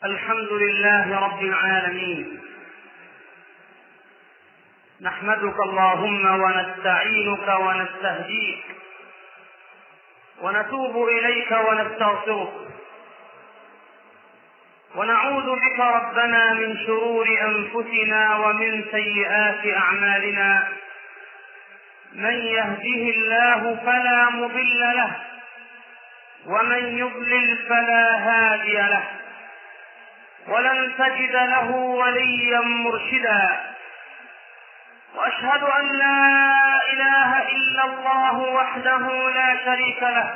الحمد لله رب العالمين، نحمدك اللهم ونستعينك ونستهديك ونتوب إليك ونستغفرك، ونعوذ بك ربنا من شرور أنفسنا ومن سيئات أعمالنا. من يهده الله فلا مضل له، ومن يضلل فلا هادي له، ولن تجد له وليا مرشدا. وأشهد أن لا إله إلا الله وحده لا شريك له،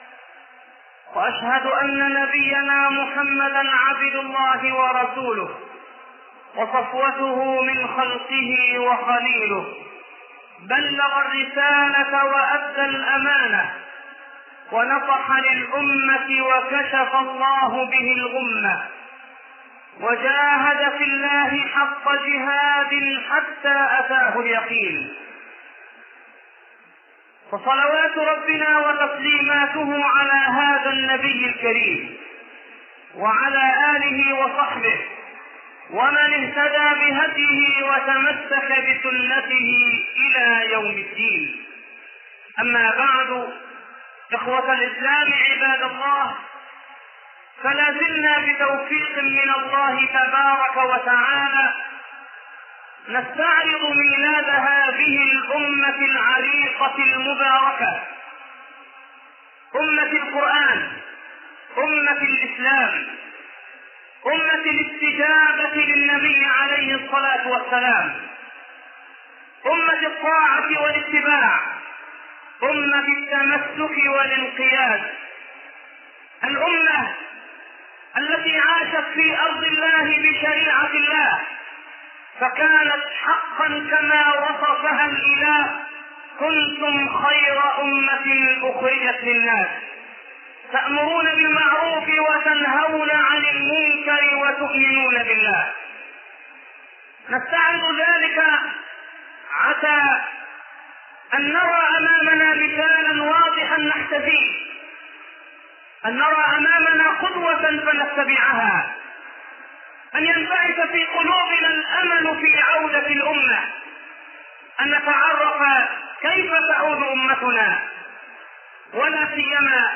وأشهد أن نبينا محمدا عبد الله ورسوله وصفوته من خلقه وخليله، بلغ الرسالة وأدى الأمانة ونصح للأمة وكشف الله به الغمة، وجاهد في الله حق جهاد حتى أتاه اليقين. فصلوات ربنا وتسليماته على هذا النبي الكريم وعلى آله وصحبه ومن اهتدى بهديه وتمسك بسنته إلى يوم الدين. أما بعد، إخوة الإسلام عباد الله، فلا زلنا بتوفيق من الله تبارك وتعالى نستعرض ميلاد هذه الأمة العريقة المباركة، أمة القرآن، أمة الإسلام، أمة الاستجابة للنبي عليه الصلاة والسلام، أمة الطاعة والاتباع، أمة التمسك والانقياد، الأمة التي عاشت في أرض الله بشريعة الله، فكانت حقا كما وصفها الإله: كنتم خير أمة أخرجت للناس تأمرون بالمعروف وتنهون عن المنكر وتؤمنون بالله. نستعرض ذلك عسى أن نرى أمامنا مثالا واضحا نحتذيه، أن نرى أمامنا قدوة فنتبعها، أن ينبعث في قلوبنا الأمل في عودة الأمة، أن نتعرف كيف تعود أمتنا، ولا سيما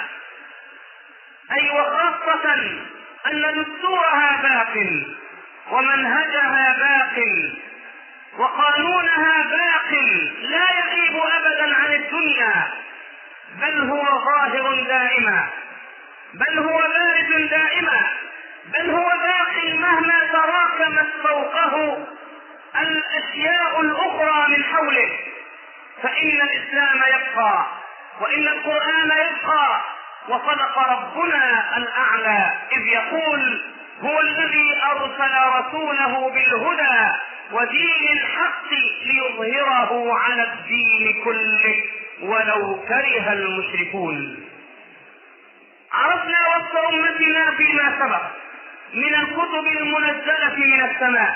أي وخاصة أن دستورها باق ومنهجها باق وقانونها باق لا يغيب أبدا عن الدنيا، بل هو ظاهر دائما، بل هو بارز دائما، بل هو باق مهما تراكمت فوقه الأشياء الأخرى من حوله. فإن الإسلام يبقى، وإن القرآن يبقى، وصدق ربنا الأعلى إذ يقول: هو الذي أرسل رسوله بالهدى ودين الحق ليظهره على الدين كله ولو كره المشركون. عرفنا وصف أمتنا فيما سبق من الكتب المنزلة من السماء،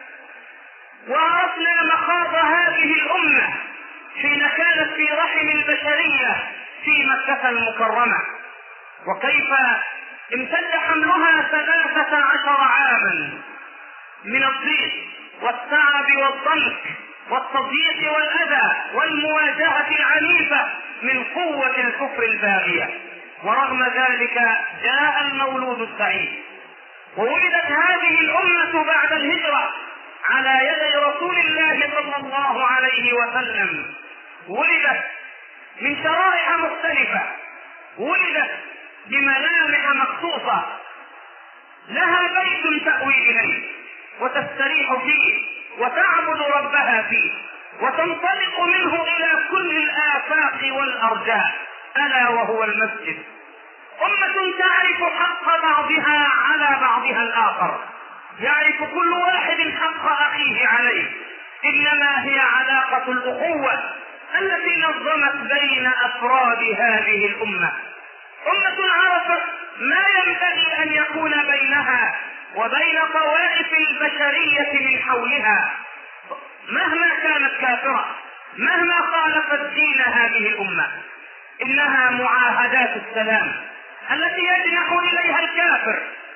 وعرفنا مخاض هذه الأمة حين كانت في رحم البشرية في مكة المكرمة، وكيف امتد حملها 13 عاما من الضيق والتعب والضنك والتضييق والأذى والمواجهة العنيفة من قوة الكفر الباغية. ورغم ذلك جاء المولود السعيد، وولدت هذه الأمة بعد الهجرة على يد رسول الله صلى الله عليه وسلم، ولدت من شرائح مختلفة، ولدت بملامح مخصوصة، لها بيت تأوي إليه وتستريح فيه وتعبد ربها فيه وتنطلق منه إلى كل الآفاق والأرجاء، ألا وهو المسجد. أمة تعرف حق بعضها على بعضها الآخر، يعرف كل واحد حق أخيه عليه، إنما هي علاقة الأخوة التي نظمت بين أفراد هذه الأمة. أمة عرفت ما ينبغي أن يكون بينها وبين طوائف البشرية من حولها، مهما كانت كافرة، مهما خالفت دين هذه الأمة. إنها معاهدات السلام التي يجنح إليها الكافر خوفا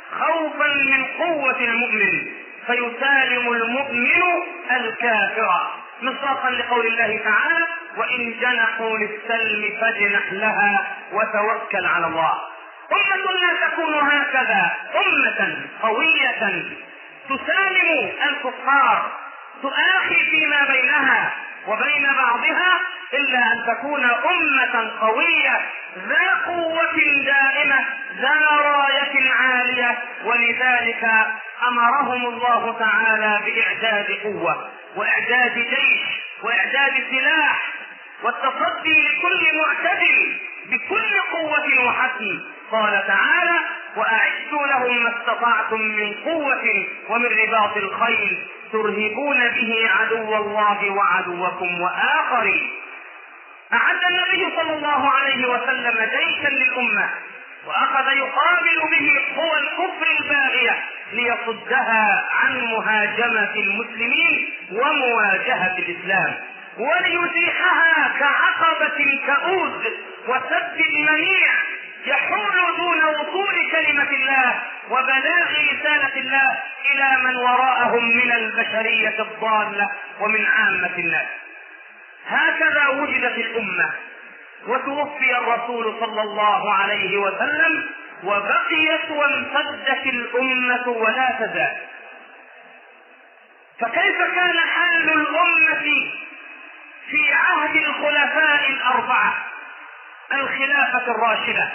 خوفا من قوة المؤمن، فيسالم المؤمن الكافر، مصداقا لقول الله تعالى: وإن جنحوا للسلم فاجنح لها وتوكل على الله. أمة لا تكون هكذا، أمة قوية تسالم الكفار، تؤاخي فيما بينها وبين بعضها، إلا أن تكون أمة قوية ذا قوة دائمة ذا راية عالية. ولذلك أمرهم الله تعالى بإعداد قوة وإعداد جيش وإعداد سلاح والتصدي لكل معتدل بكل قوة وحكم. قال تعالى: وأعدوا لهم ما استطعتم من قوة ومن رباط الخيل ترهبون به عدو الله وعدوكم وآخرين. أعد النبي صلى الله عليه وسلم جيشا للأمة، وأخذ يقابل به قوى الكفر الباغية ليصدها عن مهاجمة المسلمين ومواجهة الإسلام، وليزيحها كعقبة كؤوس وسد المنيع يحول دون وصول كلمة الله وبلاغ رسالة الله إلى من وراءهم من البشرية الضالة ومن عامة الناس. هكذا وجدت الأمة، وتوفي الرسول صلى الله عليه وسلم، وبقيت وامتدت الأمة ولا تزال. فكيف كان حال الأمة في عهد الخلفاء الأربعة الخلافة الراشدة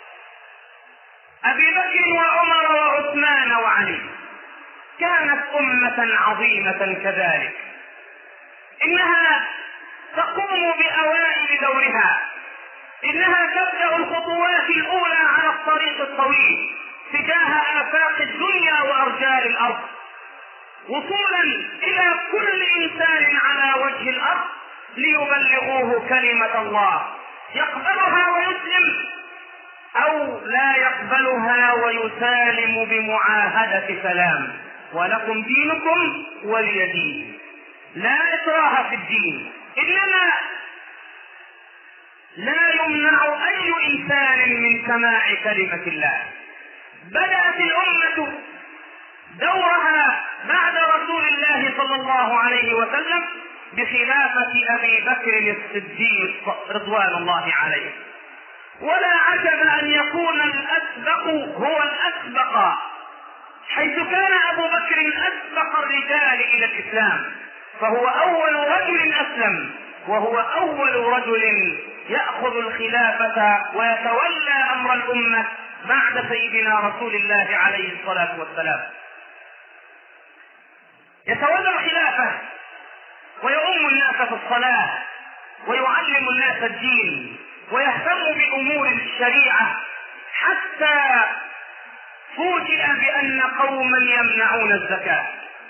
أبي بكر وعمر وعثمان وعلي؟ كانت أمة عظيمة كذلك، إنها تقوم بأوائل دورها، إنها تبدأ الخطوات الأولى على الطريق الطويل تجاه آفاق الدنيا وأرجاء الأرض، وصولا إلى كل إنسان على وجه الأرض ليبلغوه كلمة الله، يقبلها ويسلم أو لا يقبلها ويسالم بمعاهدة سلام: ولكم دينكم ولي دين. لا إكراه في الدين، إنما لا يمنع أي إنسان من سماع كلمة الله. بدأت الأمة دورها بعد رسول الله صلى الله عليه وسلم بخلافة أبي بكر الصديق رضوان الله عليه، ولا عجب أن يكون الأسبق هو الأسبق، حيث كان أبو بكر أسبق الرجال إلى الإسلام، فهو أول رجل أسلم، وهو أول رجل يأخذ الخلافة ويتولى أمر الأمة بعد سيدنا رسول الله عليه الصلاة والسلام. يتولى الخلافة ويؤم الناس في الصلاة ويعلم الناس الدين ويهتم بأمور الشريعة، حتى فوجئ بأن قوما يمنعون الزكاة،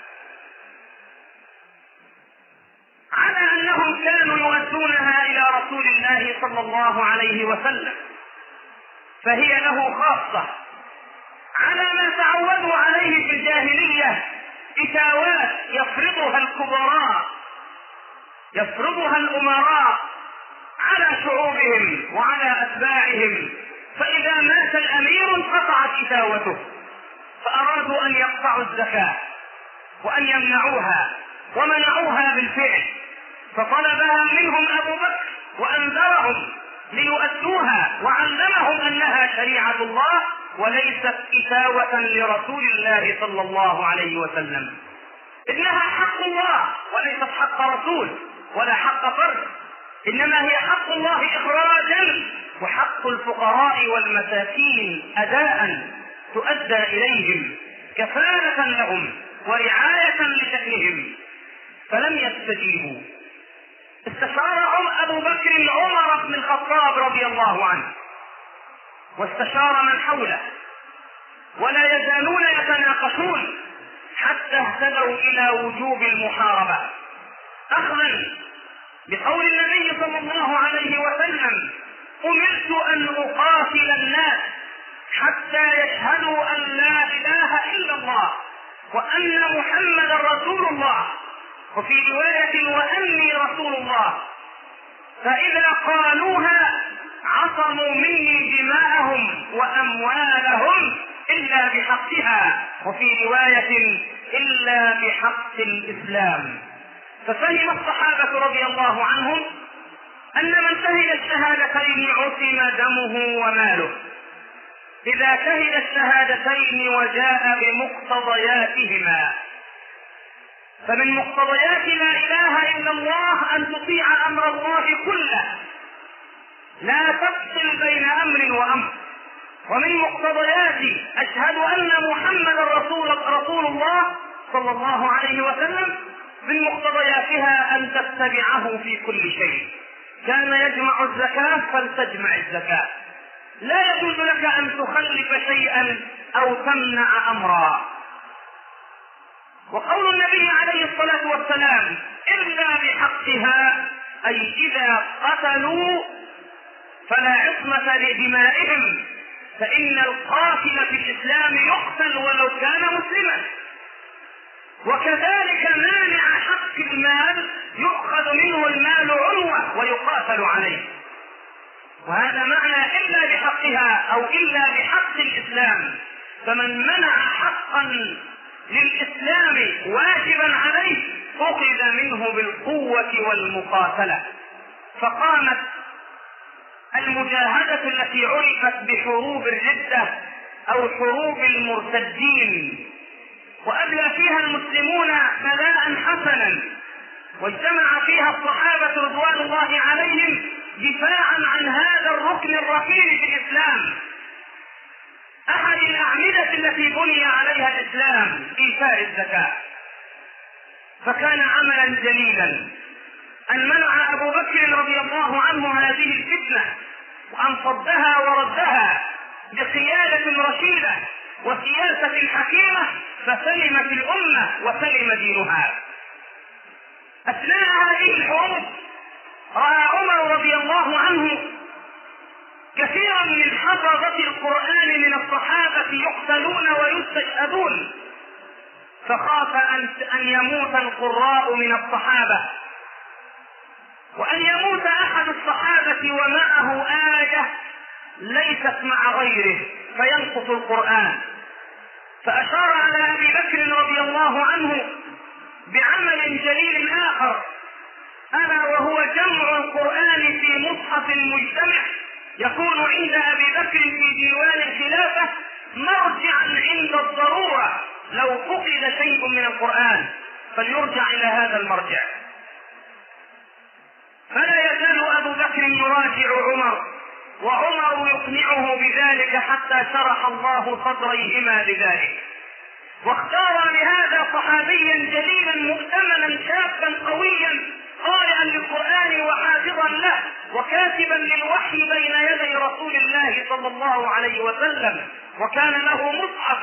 على أنهم كانوا يؤدونها إلى رسول الله صلى الله عليه وسلم، فهي له خاصة، على ما تعودوا عليه في الجاهلية، إتاوات يفرضها الكبراء يفرضها الأمراء على شعوبهم وعلى أتباعهم، فإذا مات الأمير انقطعت إتاوته، فأرادوا أن يقطعوا الزكاة وأن يمنعوها، ومنعوها بالفعل، فطلبها منهم أبو بكر وأنذرهم ليؤدوها، وعلمهم أنها شريعة الله وليست إتاوة لرسول الله صلى الله عليه وسلم، إنها حق الله وليست حق رسول ولا حق فرد، إنما هي حق الله إخراجا، وحق الفقراء والمساكين أداء تؤدى إليهم كفالة لهم ورعاية لشأنهم. فلم يستجيبوا. استشار أبو بكر عمر بن الخطاب رضي الله عنه، واستشار من حوله، ولا يزالون يتناقشون حتى اهتدوا إلى وجوب المحاربة، أخذا بقول النبي صلى الله عليه وسلم: أمرت أن أقاتل الناس حتى يشهدوا أن لا إله إلا الله وأن محمدا رسول الله، وفي رواية: وأني رسول الله، فإذا قالوها عصموا مني دماءهم وأموالهم إلا بحقها، وفي رواية إلا بحق الإسلام. ففهم الصحابة رضي الله عنهم أن من شهد الشهادتين عصم دمه وماله إذا شهد الشهادتين وجاء بمقتضياتهما. فمن مقتضيات لا إله إلا الله أن تطيع أمر الله كله، لا تفصل بين أمر وأمر. ومن مقتضيات أشهد أن محمدا رسول الله صلى الله عليه وسلم من مقتضياتها أن تتبعه في كل شيء. كان يجمع الزكاة فلتجمع الزكاة، لا يجوز لك أن تخلف شيئا أو تمنع أمرا. وقول النبي عليه الصلاة والسلام إلا بحقها، أي إذا قتلوا فلا عصمة لدمائهم، فإن القاتل في الإسلام يقتل ولو كان مسلما. وكذلك مانع حق المال يؤخذ منه المال عنوة ويقاتل عليه. وهذا معنى إلا بحقها أو إلا بحق الإسلام. فمن منع حقا للإسلام واجبا عليه أخذ منه بالقوة والمقاتلة. فقامت المجاهدة التي عرفت بحروب الردة أو حروب المرتدين، وأبلى فيها المسلمون بلاء حسنا، واجتمع فيها الصحابة رضوان الله عليهم دفاعا عن هذا الركن الركين في الإسلام، أحد الأعمدة التي بني عليها الإسلام، إيتاء الزكاة. فكان عملا جليلا أن منع أبو بكر رضي الله عنه هذه الفتنة، وأن صدها وردها بقيادة رشيدة وسياسة حكيمة، فسلمت الأمة وسلم دينها. أثناء هذه الحروب رأى عمر رضي الله عنه كثيرا من حفظة القرآن من الصحابة يقتلون ويستشهدون، فخاف أن يموت القراء من الصحابة، وأن يموت أحد الصحابة ومعه آية ليست مع غيره فينقص القرآن. فأشار على أبي بكر رضي الله عنه بعمل جليل آخر، ألا وهو جمع القرآن في مصحف مجتمع يكون عند أبي بكر في ديوان الخلافة مرجعا عند الضرورة. لو فقد شيء من القرآن فليرجع إلى هذا المرجع. فلا يزال أبو بكر يراجع عمر، وعمر يقنعه بذلك حتى شرح الله صدريهما بذلك. واختار لهذا صحابيا جليلا مؤتمنا شابا قويا قارئا للقرآن وحافظا له وكاتبا للوحي بين يدي رسول الله صلى الله عليه وسلم، وكان له مصحف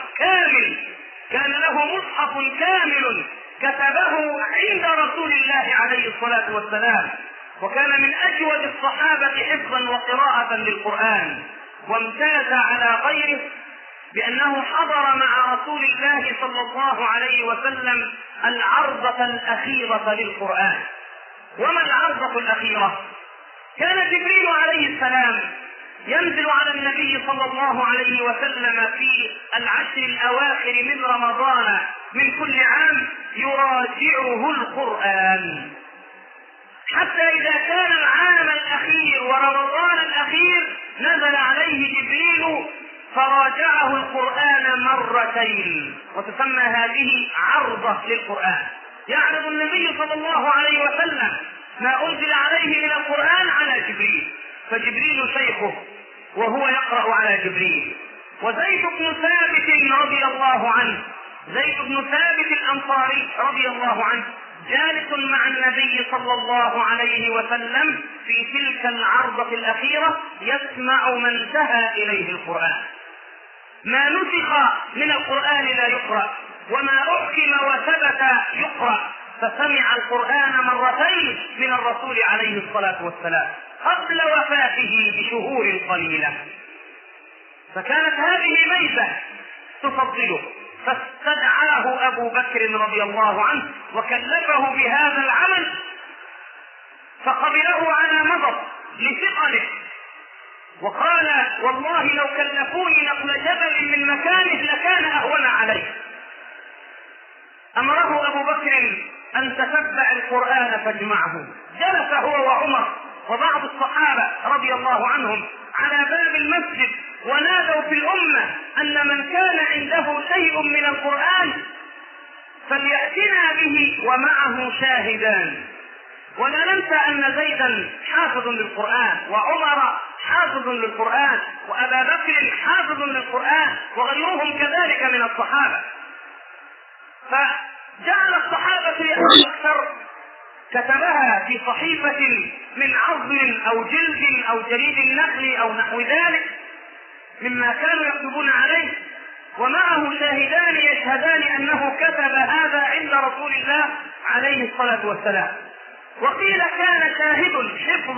كامل كتبه عند رسول الله عليه الصلاة والسلام، وكان من أجود الصحابة حفظا وقراءة للقرآن. وامتاز على غيره بأنه حضر مع رسول الله صلى الله عليه وسلم العرضة الأخيرة للقرآن. وما العرضة الأخيرة؟ كان جبريل عليه السلام ينزل على النبي صلى الله عليه وسلم في العشر الأواخر من رمضان من كل عام يراجعه القرآن، حتى إذا كان العام الأخير ورمضان الأخير نزل عليه جبريل فراجعه القرآن مرتين، وتسمى هذه عرضة للقرآن. يعرض النبي صلى الله عليه وسلم ما أنزل عليه من القرآن على جبريل، فجبريل شيخه وهو يقرأ على جبريل. وزيد بن ثابت رضي الله عنه، زيد بن ثابت الأنصاري رضي الله عنه جالس مع النبي صلى الله عليه وسلم في تلك العرضة الأخيرة يسمع ما انتهى إليه القرآن. ما نسخ من القرآن لا يقرأ، وما أحكم وثبت يقرأ، فسمع القرآن مرتين من الرسول عليه الصلاة والسلام قبل وفاته بشهور قليلة. فكانت هذه ميزة تفضله، فاستدعاه أبو بكر رضي الله عنه وكلفه بهذا العمل، فقبله على مضض لثقله وقال والله لو كلفوني نقل جبل من مكانه لكان أهون عليه. أمره أبو بكر أن تتبع القرآن فاجمعه. جلس هو وعمر وبعض الصحابة رضي الله عنهم على باب المسجد ونادوا في الأمة أن من كان عنده شيء من القرآن فليأتنا به ومعه شاهدان. ولا ننسى أن زيدا حافظ للقرآن، وعمر حافظ للقرآن، وأبا بكر حافظ للقرآن، وغيرهم كذلك من الصحابة. فجعل الصحابة أكثر كتبها في صحيفة من عظم أو جلد أو جريد النخل أو نحو ذلك مما كانوا يكتبون عليه، ومعه شاهدان يشهدان أنه كتب هذا عند رسول الله عليه الصلاة والسلام. وقيل كان شاهد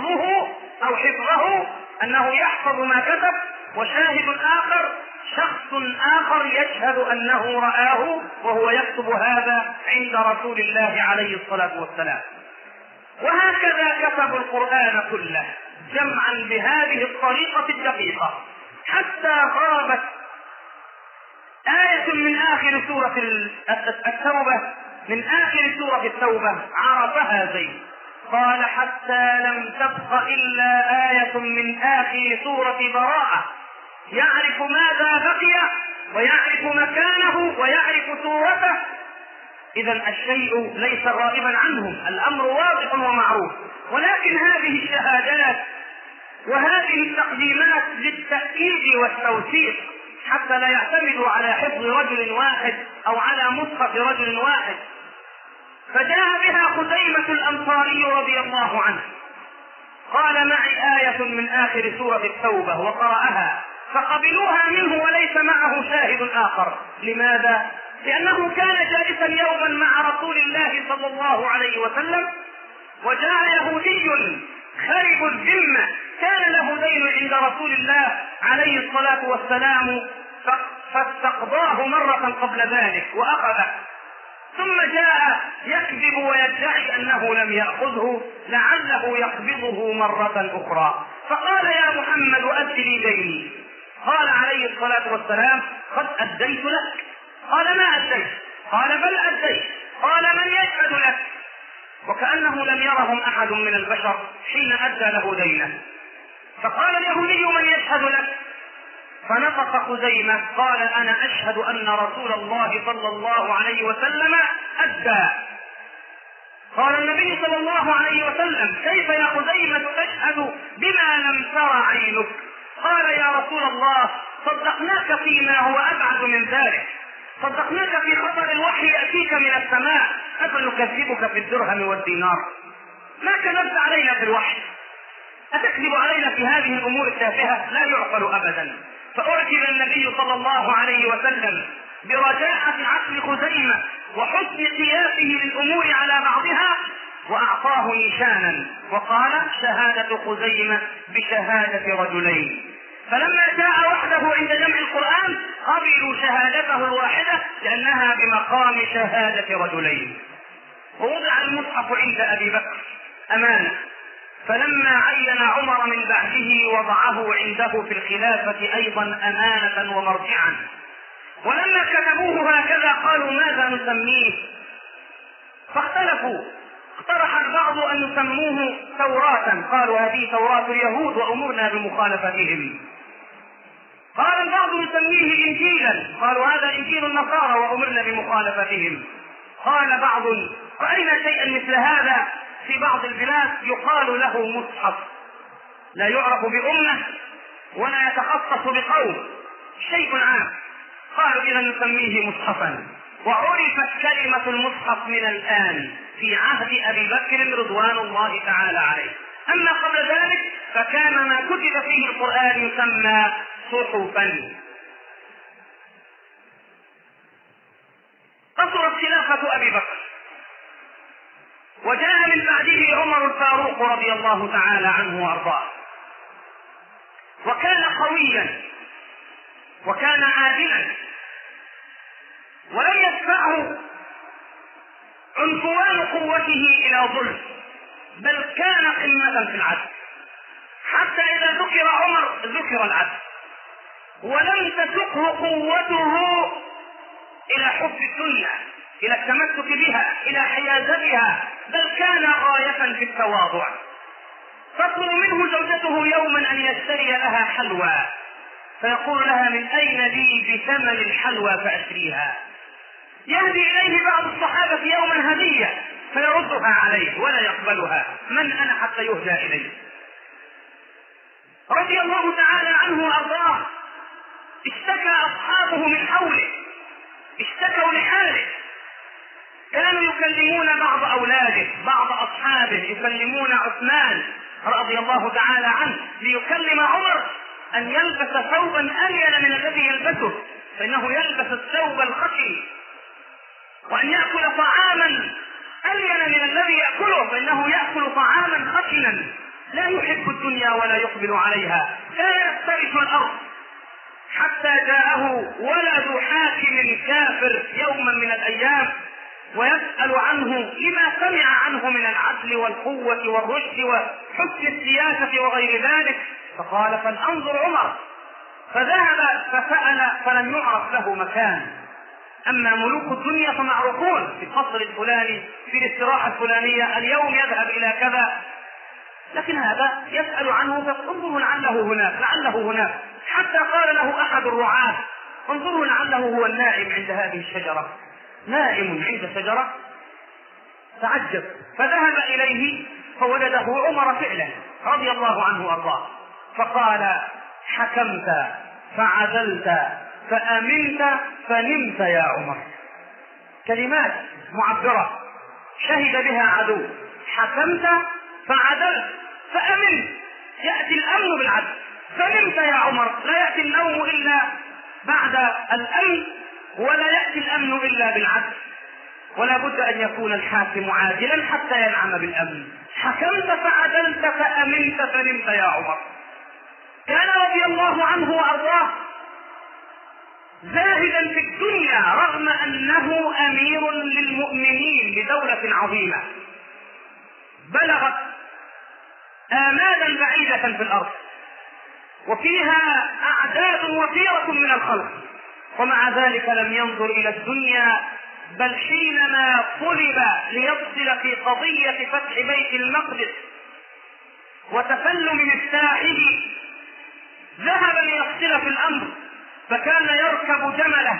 حفظه أنه يحفظ ما كتب، وشاهد آخر شخص آخر يشهد أنه رآه وهو يكتب هذا عند رسول الله عليه الصلاة والسلام. وهكذا كتبوا القرآن كله جمعا بهذه الطريقة الدقيقة حتى غابت آية من آخر سورة التوبة، من آخر سورة التوبة عرفها زيد، قال حتى لم تبق إلا آية من آخر سورة براءة يعرف ماذا بقي ويعرف مكانه ويعرف سورته. إذا الشيء ليس غائبا عنهم، الأمر واضح ومعروف، ولكن هذه الشهادات وهذه التقديمات للتأكيد والتوثيق حتى لا يعتمدوا على حفظ رجل واحد أو على مصحف رجل واحد. فجاء بها خزيمة الأنصاري رضي الله عنه قال معي آية من آخر سورة التوبة وقرأها، فقبلوها منه وليس معه شاهد آخر. لماذا؟ لأنه كان جالسا يوما مع رسول الله صلى الله عليه وسلم، وجاء يهودي خارب الذمة كان له دين عند رسول الله عليه الصلاة والسلام فاستقضاه مرة قبل ذلك وأخذه، ثم جاء يكذب ويدعي أنه لم يأخذه لعله يقبضه مرة أخرى، فقال يا محمد أد لي ديني. قال عليه الصلاة والسلام قد أديت لك. قال ما أديت؟ قال بل أديت. قال من يشهد لك؟ وكأنه لم يرهم أحد من البشر حين أدى له دينه. فقال اليهودي من يشهد لك؟ فنطق خزيمة قال أنا أشهد أن رسول الله صلى الله عليه وسلم أدى. قال النبي صلى الله عليه وسلم كيف يا خزيمة تشهد بما لم تر عينك؟ قال يا رسول الله صدقناك فيما هو أبعد من ذلك، صدقناك في خبر الوحي يأتيك من السماء، أفنكذبك في الدرهم والدينار؟ ما كذبت علينا في الوحي، أتكذب علينا في هذه الأمور التافهة؟ لا يعقل أبدا. فأعجب النبي صلى الله عليه وسلم برجاعة عقل خزيمة وحسن قياسه للأمور على بعضها، وأعطاه نشانا وقال شهادة خزيمة بشهادة رجلين. فلما جاء وحده عند جمع القرآن قبلوا شهادته الواحدة لأنها بمقام شهادة رجلين. ووضع المصحف عند أبي بكر أمانة، فلما عين عمر من بعده وضعه عنده في الخلافة أيضا أمانة ومرجعا. ولما كتبوه هكذا قالوا ماذا نسميه؟ فاختلفوا، اقترح البعض أن يسموه توراة، قالوا هذه توراة اليهود وأمرنا بمخالفتهم. قال البعض نسميه إنجيلا، قالوا هذا إنجيل النصارى وأمرنا بمخالفتهم. قال بعض رأينا شيئا مثل هذا في بعض البلاد يقال له مصحف، لا يعرف بأمة ولا يتخصص بقوم، شيء عام. قالوا إذا نسميه مصحفا. وعرفت كلمة المصحف من الآن في عهد أبي بكر رضوان الله تعالى عليه. أما قبل ذلك فكان ما كتب فيه القرآن يسمى صحفا. قصرت خلافة أبي بكر وجاء من بعده عمر الفاروق رضي الله تعالى عنه وارضاه، وكان قويا وكان عادلا ولم يدفعه عنفوان قوته الى ظلم، بل كان قمة في العدل. حتى اذا ذكر ذكر عمر ذكر العدل، ولم تسقه قوته إلى حب الدنيا، إلى التمسك بها، إلى حيازتها، بل كان غاية في التواضع. تطلب منه زوجته يوما أن يشتري لها حلوى، فيقول لها: من أين لي بثمن الحلوى فأشتريها؟ يهدي إليه بعض الصحابة يوما هدية فيردها عليه ولا يقبلها: من أنا حتى يهدى إليه؟ رضي الله تعالى عنه وأرضاه. اشتكى أصحابه من حوله، اشتكوا لحاله، كانوا يكلمون بعض أولاده، بعض أصحابه يكلمون عثمان رضي الله تعالى عنه ليكلم عمر أن يلبس ثوبا ألين من الذي يلبسه، فإنه يلبس الثوب الخشن، وأن يأكل طعاما ألين من الذي يأكله، فإنه يأكل طعاما خشنا، لا يحب الدنيا ولا يقبل عليها، لا يفترش الأرض. حتى جاءه ولد حاكم كافر يوما من الأيام ويسأل عنه لما سمع عنه من العدل والقوة والرشد وحسن السياسة وغير ذلك، فقال: فلأنظر عمر. فذهب فسأل فلم يعرف له مكان. أما ملوك الدنيا فمعروفون في القصر الفلاني، في الاستراحة الفلانية، اليوم يذهب إلى كذا، لكن هذا يسأل عنه فانظروا لعله هناك، لعله هناك. حتى قال له أحد الرعاة: انظروا لعله هو النائم عند هذه الشجرة، نائم عند شجرة. تعجب، فذهب إليه فوجده عمر فعلا رضي الله عنه وأرضاه، فقال: حكمت فعدلت فأمنت فنمت يا عمر. كلمات معبرة شهد بها عدو: حكمت فعدلت فأمنت، يأتي الأمن بالعدل. فنمت يا عمر، لا يأتي النوم إلا بعد الأمن، ولا يأتي الأمن إلا بالعدل، ولا بد أن يكون الحاكم عادلا حتى ينعم بالأمن. حكمت فعدلت فأمنت فنمت يا عمر. كان رضي الله عنه وأرضاه زاهدا في الدنيا رغم أنه أمير للمؤمنين لدولة عظيمة بلغت آمالا بعيدة في الأرض، وفيها أعداد وفيرة من الخلق، ومع ذلك لم ينظر إلى الدنيا، بل حينما طلب ليفصل في قضية فتح بيت المقدس وتسلم مفتاحه ذهب ليفصل في الأمر، فكان يركب جمله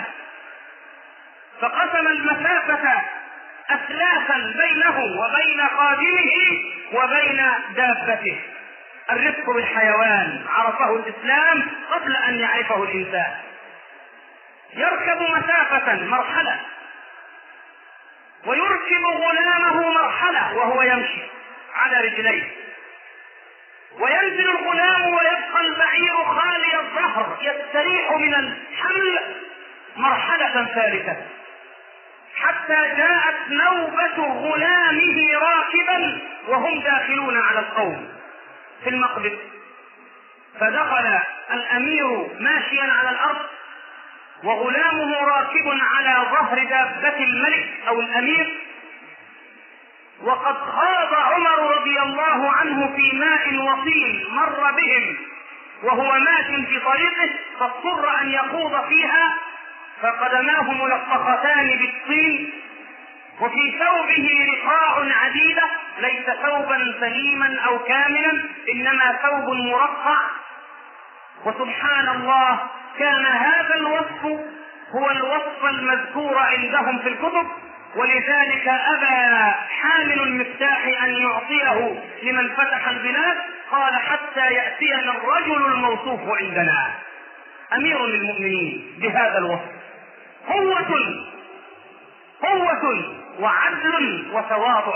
فقسم المسافة أثلاثا بينه وبين خادمه وبين دابته. الرفق بالحيوان عرفه الإسلام قبل أن يعرفه الإنسان. يركب مسافة مرحلة ويركب غلامه مرحلة وهو يمشي على رجليه، وينزل الغلام ويبقى البعير خالي الظهر يستريح من الحمل مرحلة ثالثة، حتى جاءت نوبة غلامه راكبا وهم داخلون على القوم في المقدس. فدخل الأمير ماشيا على الأرض وغلامه راكب على ظهر دابة الملك أو الأمير، وقد خاض عمر رضي الله عنه في ماء وطين مر بهم وهو ماشٍ في طريقه، فاضطر أن يخوض فيها فقدماه ملطختان بالطين، وفي ثوبه رقاع عديدة، ليس ثوبا سليما أو كاملا، إنما ثوب مرقع. وسبحان الله، كان هذا الوصف هو الوصف المذكور عندهم في الكتب، ولذلك أبى حامل المفتاح أن يعطيه لمن فتح البلاد، قال: حتى يأتينا الرجل الموصوف عندنا. أمير للمؤمنين بهذا الوصف، قوة وعدل وتواضع.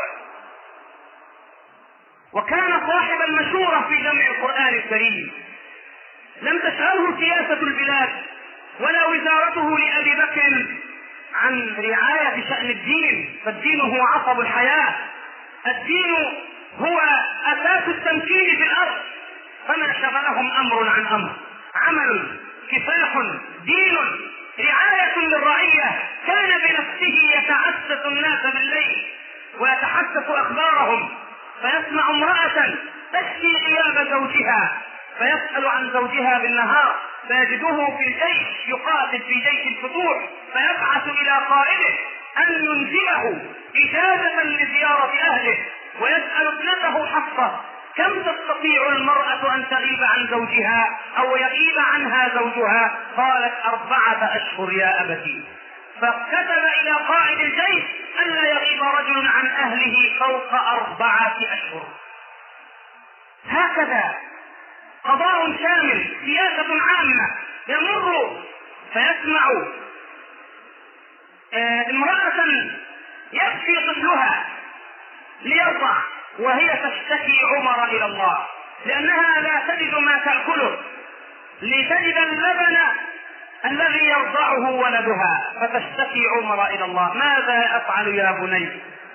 وكان صاحب المشورة في جمع القرآن الكريم، لم تشغله سياسة البلاد ولا وزارته لأبي بكر عن رعاية شأن الدين، فالدين هو عصب الحياة، الدين هو أساس التمكين في الأرض، فما شغلهم أمر عن أمر، عمل، كفاح، دين، رعاية للرعية. كان بنفسه يتحسس الناس بالليل ويتحسس أخبارهم، فيسمع امرأة تشكي غياب زوجها فيسأل عن زوجها بالنهار فيجده في الجيش يقاتل في جيش الفتوح، فيبعث إلى قائده أن ينزله إجازة لزيارة أهله، ويسأل ابنته حفصة كم تستطيع المرأة أن تغيب عن زوجها أو يغيب عنها زوجها؟ قالت 4 أشهر يا أبتي. فكتب إلى قائد الجيش ألا يغيب رجل عن أهله فوق 4 أشهر. هكذا قضاء شامل، سياسة عامة. يمر فيسمع امرأة يكفي طفلها ليرضع وهي تشتكي عمر إلى الله لأنها لا تجد ما تأكله لتجد اللبن الذي يرضعه ولدها، فتشتكي عمر إلى الله ماذا أفعل يا بني؟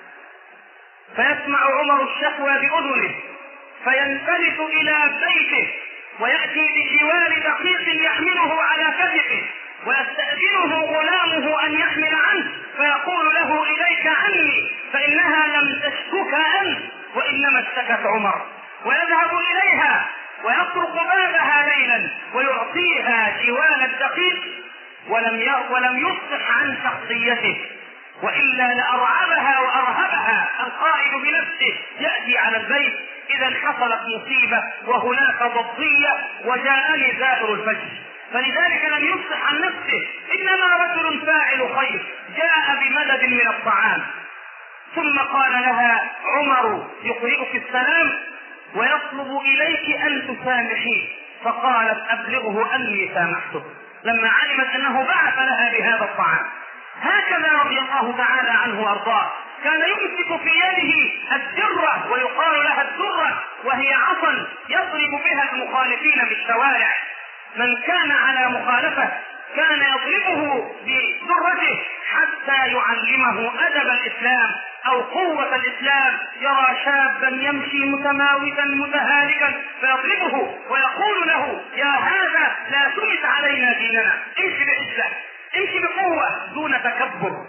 فيسمع عمر الشكوى بأذنه فينفلت إلى بيته ويأتي بجوار دقيق يحمله على كتفه ويستأذنه غلامه أن يحمل عنه فيقول له إليك عني فإنها لم تشتك أنت وإنما اشتكت عمر، ويذهب إليها ويطرق بابها ليلا ويعطيها جوال الدقيق ولم يصح عن شخصيته، وإلا لأرعبها وأرهبها. القائد بنفسه يأتي على البيت إذا حصلت مصيبة وهناك ضبطية وجاءني زائر الفجر، فلذلك لم يصح عن نفسه، إنما رجل فاعل خير جاء بمدد من الطعام. ثم قال لها عمر يقرئك السلام ويطلب إليك أن تسامحيه، فقالت أبلغه أني سامحته لما علمت أنه بعث لها بهذا الطعام. هكذا رضي الله تعالى عنه وارضاه كان يمسك في يده الدرة ويقال لها الدرة، وهي عصا يضرب بها المخالفين بالشوارع. من كان على مخالفة كان يضربه بدرته حتى يعلمه أدب الإسلام أو قوة الإسلام. يرى شابا يمشي متماوتا متهالكا فيضربه ويقول له يا هذا لا تمت علينا ديننا، امشي بعزة امشي بقوة دون تكبر.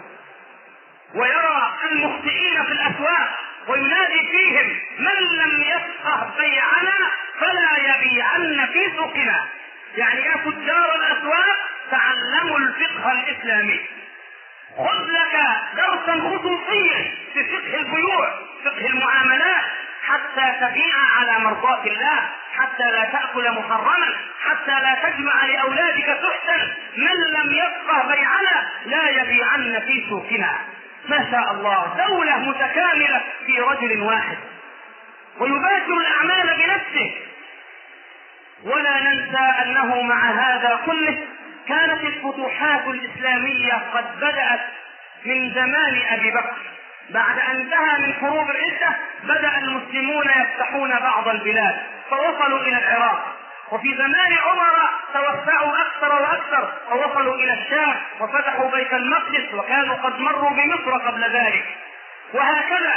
ويرى المخطئين في الأسواق وينادي فيهم من لم يفقه بيعنا فلا يبيعن في سوقنا، يعني يا تجار الأسواق تعلموا الفقه الإسلامي، خذ لك درسا خصوصيا في فقه البيوع فقه المعاملات حتى تبيع على مرضاة الله، حتى لا تأكل محرما، حتى لا تجمع لأولادك سحتا. من لم يفقه بيعنا لا يبيعن في سوقنا. ما شاء الله دولة متكاملة في رجل واحد ويباشر الأعمال بنفسه. ولا ننسى أنه مع هذا كله كانت الفتوحات الإسلامية قد بدأت من زمان أبي بكر. بعد أن انتهى من حروب الردة بدأ المسلمون يفتحون بعض البلاد فوصلوا إلى العراق، وفي زمان عمر توسعوا أكثر وأكثر ووصلوا إلى الشام وفتحوا بيت المقدس، وكانوا قد مروا بمصر قبل ذلك، وهكذا.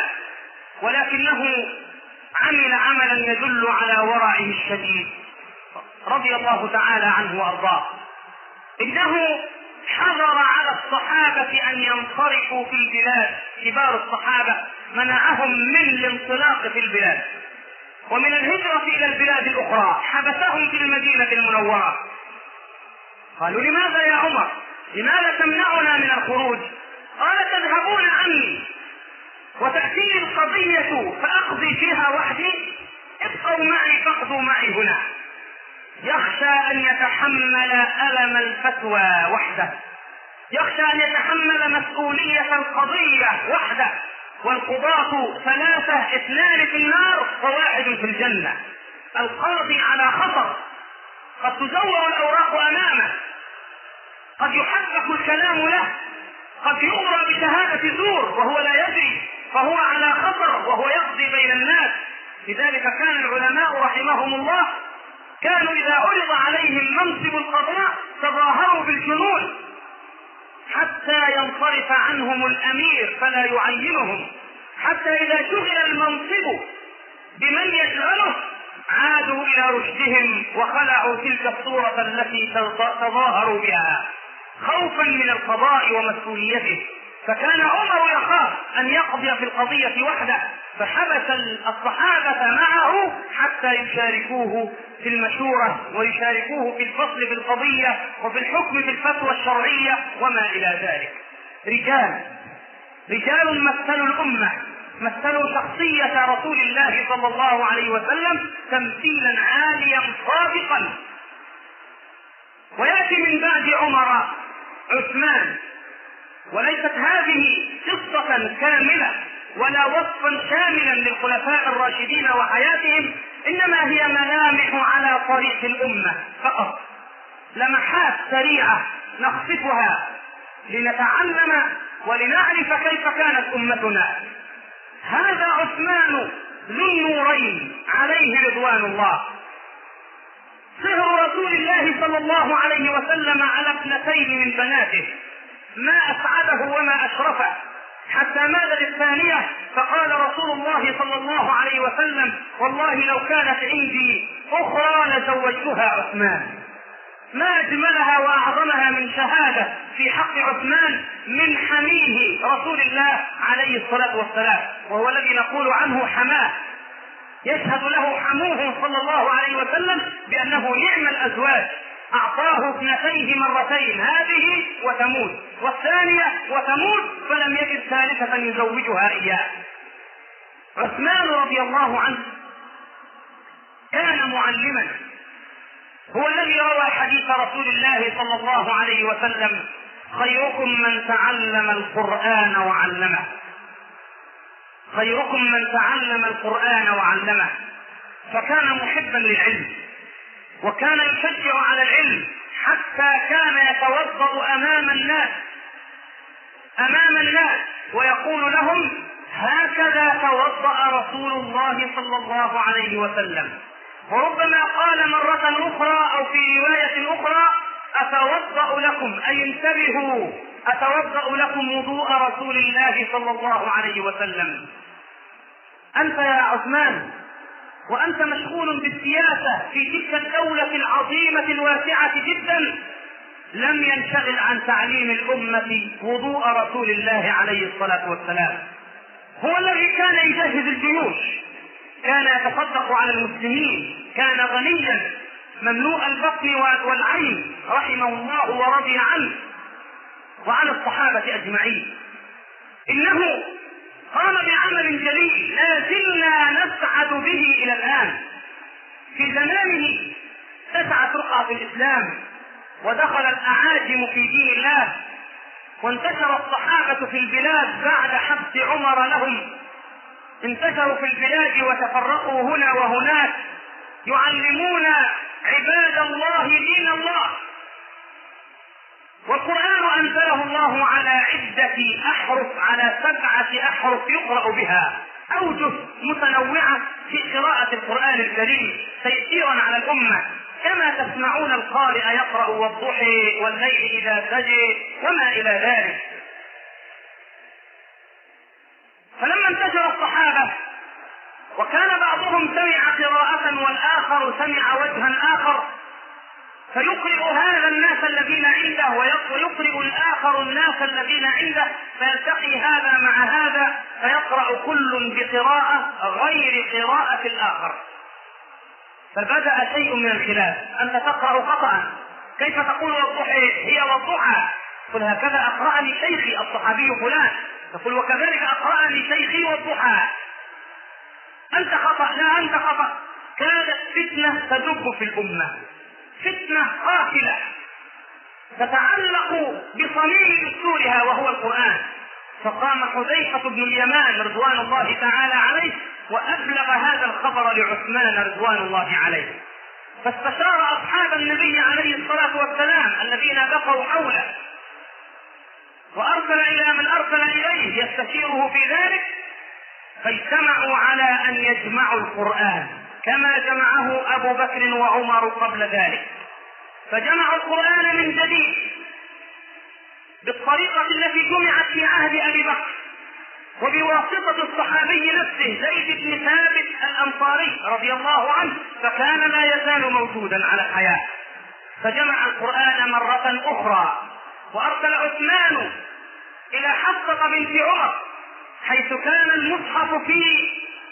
ولكنه عمل عملا يدل على ورعه الشديد رضي الله تعالى عنه وأرضاه. إنه حظر على الصحابة أن ينصرفوا في البلاد، كبار الصحابة منعهم من الانطلاق في البلاد ومن الهجرة إلى البلاد الأخرى، حبسهم في المدينة المنورة. قالوا لماذا يا عمر؟ لماذا تمنعنا من الخروج؟ قال تذهبون عني وتأتيني القضية فأقضي فيها وحدي، ابقوا معي فاقضوا معي هنا. يخشى أن يتحمل ألم الفتوى وحده، يخشى أن يتحمل مسؤولية القضية وحده، والقضاة 3 2 في النار و1 في الجنة. القاضي على خطر، قد تزور الأوراق أمامه، قد يحقق الكلام له، قد يغرى بشهادة زور وهو لا يدري، فهو على خطر وهو يقضي بين الناس. لذلك كان العلماء رحمهم الله كانوا إذا عرض عليهم منصب القضاء تظاهروا بالجنون حتى ينصرف عنهم الأمير فلا يعينهم، حتى إذا شغل المنصب بمن يشغله عادوا إلى رشدهم وخلعوا تلك الصورة التي تظاهروا بها خوفا من القضاء ومسؤوليته. فكان عمر يخاف أن يقضي في القضية وحده، فحبس الصحابة معه حتى يشاركوه في المشورة ويشاركوه في الفصل في القضية وفي الحكم في الفتوى الشرعية وما إلى ذلك. رجال مثلوا الأمة، مثلوا شخصية رسول الله صلى الله عليه وسلم تمثيلا عاليا صادقا. ويأتي من بعد عمر عثمان، وليست هذه قصة كاملة ولا وصفا شاملا للخلفاء الراشدين وحياتهم، إنما هي ملامح على طريق الأمة فقط، لمحات سريعة نخطفها لنتعلم ولنعرف كيف كانت أمتنا. هذا عثمان ذو النورين عليه رضوان الله، صهر رسول الله صلى الله عليه وسلم على ابنتين من بناته، ما أسعده وما أشرفه، حتى مال للثانية فقال رسول الله صلى الله عليه وسلم: والله لو كانت عندي أخرى لزوجتها عثمان. ما أجملها وأعظمها من شهادة في حق عثمان من حميه رسول الله عليه الصلاة والسلام، وهو الذي نقول عنه حماه، يشهد له حموه صلى الله عليه وسلم بأنه نعم الأزواج، أعطاه ابنتيه مرتين، هذه وتموت والثانية وتموت، فلم يجد ثالثة يزوجها إياه. عثمان رضي الله عنه كان معلما، هو الذي روى حديث رسول الله صلى الله عليه وسلم: خيركم من تعلم القرآن وعلمه. خيركم من تعلم القرآن وعلمه. فكان محبا للعلم، وكان يشجع على العلم، حتى كان يتوضأ أمام الناس ويقول لهم: هكذا توضأ رسول الله صلى الله عليه وسلم. وربما قال مرة أخرى أو في رواية أخرى: أتوضأ لكم، أي انتبهوا، أتوضأ لكم وضوء رسول الله صلى الله عليه وسلم. أنت يا عثمان وأنت مشغول بالسياسة في تلك الدولة العظيمة الواسعة جدا، لم ينشغل عن تعليم الأمة وضوء رسول الله عليه الصلاة والسلام. هو الذي كان يجهز الجيوش، كان يتصدق على المسلمين، كان غنيا مملوء البطن والعين رحمه الله ورضي عنه وعن الصحابة أجمعين. إنه قام بعمل جليل لا زلنا نسعد به إلى الآن. في زمانه اتسعت رقعة الإسلام ودخل الأعاجم في دين الله، وانتشر الصحابة في البلاد بعد حبس عمر لهم، انتشروا في البلاد وتفرقوا هنا وهناك يعلمون عباد الله دين الله. والقرآن أنزله الله على عدة أحرف، على 7 أحرف يقرأ بها، أوجه متنوعة في قراءة القرآن الكريم تيسيرا على الأمة، كما تسمعون القارئ يقرأ والضحى والليل إذا سجى وما إلى ذلك. فلما انتشر الصحابة وكان بعضهم سمع قراءة والآخر سمع وجها آخر، فيقرئ هذا الناس الذين عنده ويقرئ الآخر الناس الذين عنده، فيلتقي هذا مع هذا، فيقرأ كل بقراءة غير قراءة الآخر. فبدأ شيء من الخلاف، أنت تقرأ خطأ، كيف تقول والضحى؟ هي والضحى. قل هكذا أقرأني شيخي الصحابي فلان، تقول وكذلك أقرأني شيخي والضحى. أنت خطأ، لا أنت خطأ. كانت فتنة تدب في الأمة، فتنة قاتلة تتعلق بصميم دستورها وهو القرآن. فقام حذيفة بن اليمان رضوان الله تعالى عليه وأبلغ هذا الخبر لعثمان رضوان الله عليه، فاستشار أصحاب النبي عليه الصلاة والسلام الذين بقوا حوله، وأرسل إلى من أرسل إليه يستشيره في ذلك، فاجتمعوا على أن يجمعوا القرآن كما جمعه أبو بكر وعمر قبل ذلك. فجمعوا القرآن من جديد بالطريقة التي جمعت في عهد أبي بكر وبواسطة الصحابي نفسه زيد بن ثابت الأنصاري رضي الله عنه، فكان لا يزال موجودا على الحياة. فجمع القرآن مرة أخرى، وأرسل عثمان إلى حفص حفصة بنت عمر حيث كان المصحف في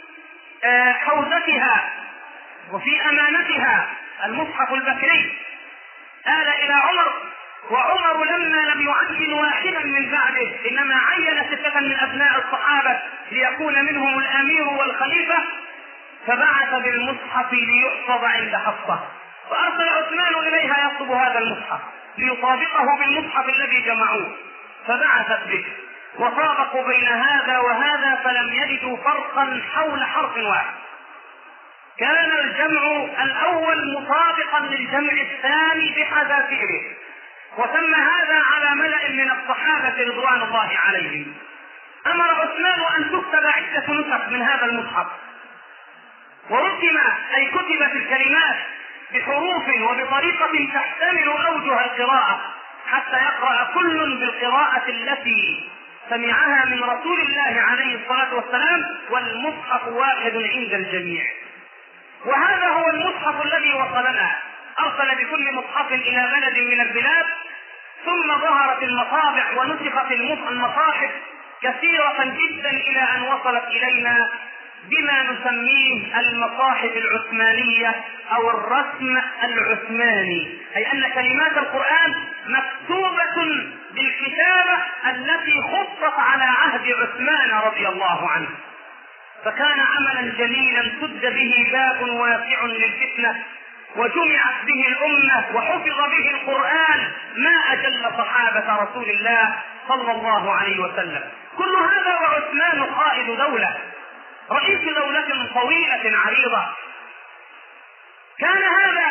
حوزتها وفي أمانتها، المصحف البكري، آل إلى عمر، وعمر لما لم يعين واحدا من بعده إنما عين 6 من أبناء الصحابة ليكون منهم الأمير والخليفة، فبعث بالمصحف ليحفظ عند حفصة، فأرسل عثمان إليها يطلب هذا المصحف ليطابقه بالمصحف الذي جمعوه، فبعثت به وطابقوا بين هذا وهذا فلم يجدوا فرقا حول حرف واحد. كان الجمع الأول مطابقا للجمع الثاني بحذافيره، وتم هذا على ملأ من الصحابة رضوان الله عليهم. أمر عثمان أن تكتب عدة نسخ من هذا المصحف، ورسم أي كتبت الكلمات بحروف وبطريقة تحتمل أوجه القراءة حتى يقرأ كل بالقراءة التي سمعها من رسول الله عليه الصلاة والسلام، والمصحف واحد عند الجميع. وهذا هو المصحف الذي وصلنا. أرسل بكل مصحف إلى بلد من البلاد، ثم ظهرت المطابع ونسخت المصاحف كثيرة جدا إلى أن وصلت إلينا بما نسميه المصاحف العثمانية أو الرسم العثماني، أي أن كلمات القرآن مكتوبة بالكتابة التي خطت على عهد عثمان رضي الله عنه. فكان عملا جليلا سد به باب واسع للفتنة، وجمعت به الأمة، وحفظ به القرآن ما أجل صحابة رسول الله صلى الله عليه وسلم. كل هذا وعثمان قائد دولة، رئيس دولة طويلة عريضة. كان هذا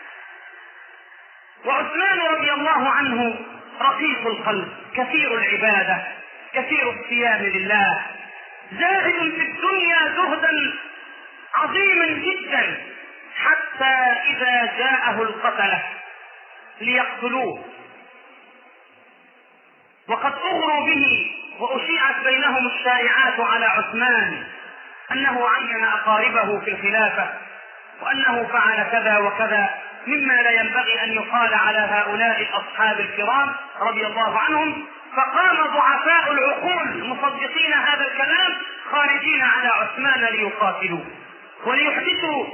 وعثمان رضي الله عنه رقيق القلب، كثير العبادة، كثير الصيام لله، زاهد في الدنيا زهدا عظيما جدا، حتى إذا جاءه القتلة ليقتلوه وقد أغروا به وأشيعت بينهم الشائعات على عثمان أنه عين أقاربه في الخلافة وأنه فعل كذا وكذا مما لا ينبغي أن يقال على هؤلاء الأصحاب الكرام رضي الله عنهم. فقام ضعفاء العقول مصدقين هذا الكلام خارجين على عثمان ليقاتلوه وليحدثوا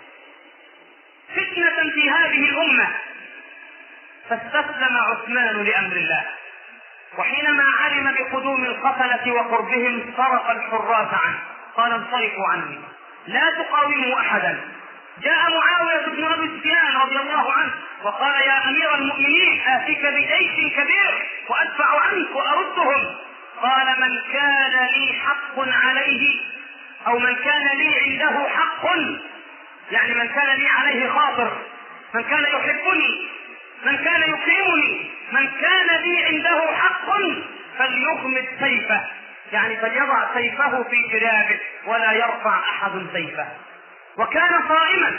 فتنة في هذه الأمة. فاستسلم عثمان لأمر الله، وحينما علم بقدوم القتلة وقربهم صرف الحراس عنه، قال انصرفوا عني لا تقاوموا أحدا. جاء معاوية بن أبي سفيان رضي الله عنه وقال يا أمير المؤمنين آتيك بجيش كبير وأدفع عنك وأردهم. قال من كان لي حق عليه أو من كان لي عنده حق، يعني من كان لي عليه خاطر، من كان يحبني، من كان يكرمني، من كان لي عنده حق فليغمد سيفه، يعني فليضع سيفه في جرابه ولا يرفع أحد سيفه. وكان صائما،